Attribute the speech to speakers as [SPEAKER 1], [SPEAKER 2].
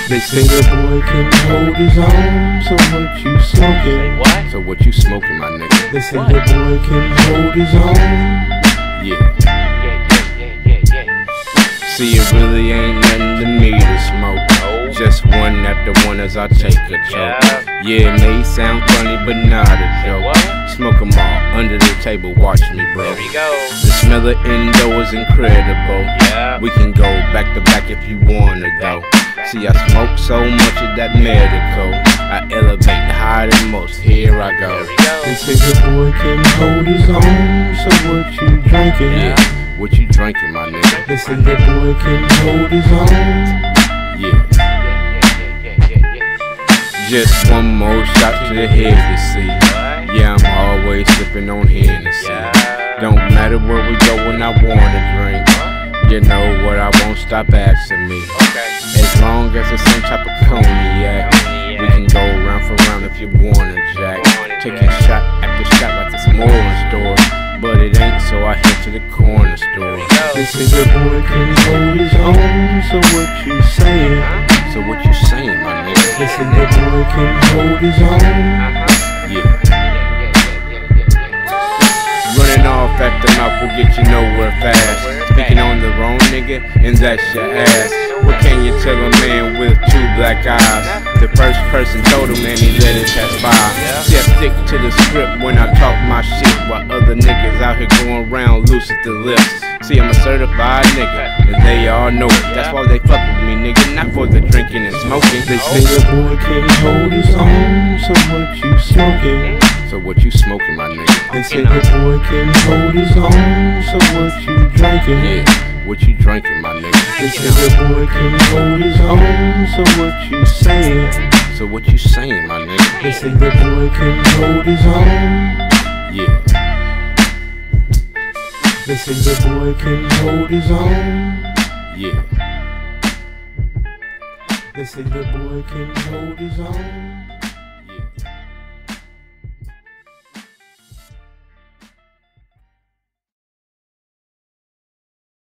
[SPEAKER 1] They say the boy can hold his own, so what you smoking?
[SPEAKER 2] What?
[SPEAKER 1] So what you smoking, my nigga?
[SPEAKER 2] They
[SPEAKER 1] say the boy can hold his own. Yeah. See, it really ain't nothing to me to smoke. Just one after one as I take a choke. Yeah, it may sound funny, but not a joke. Smoke 'em all under the table, watch me, bro.
[SPEAKER 2] There we go.
[SPEAKER 1] The smell of Indo is incredible. We can go back to back if you wanna, though. See, I smoke so much of that medical. I elevate higher than most. Here I go. They say the boy can hold his own, so what you drinking? Yeah. What you drinking, my nigga? They say the boy can hold his own. Yeah. Just one more shot to the head, you see. Yeah, I'm always sipping on Hennessy. Don't matter where we go when I wanna drink. You know what, I won't stop asking me. As long as it's some type of cognac, we can go round for round if you wanna, Jack. Taking shot after shot like it's more in store. But it ain't, so I head to the corner store. They say the boy can hold his own, so what you saying? So what you saying, my nigga? They say the boy can hold his own. Yeah. Running off at the mouth will get you nowhere fast. Speaking on the wrong nigga, and that's your ass. What can you tell a man with two black eyes? The first person told him and he let it pass by. See, I stick to the script when I talk my shit, while other niggas out here going around loose at the lips. See, I'm a certified nigga, and they all know it. That's why they fuck with me, nigga, not for the drinking and smoking. They say the boy can hold his own, so what you smoking? So what you smoking, my nigga? They say the boy can hold his own, so what you drinking? Yeah. What you drinking, my nigga? They say the boy can hold his own, so what you saying? So what you saying, my nigga? They say the boy can hold his own. Yeah. They say the boy can hold his own. Yeah. They say the boy can hold his own.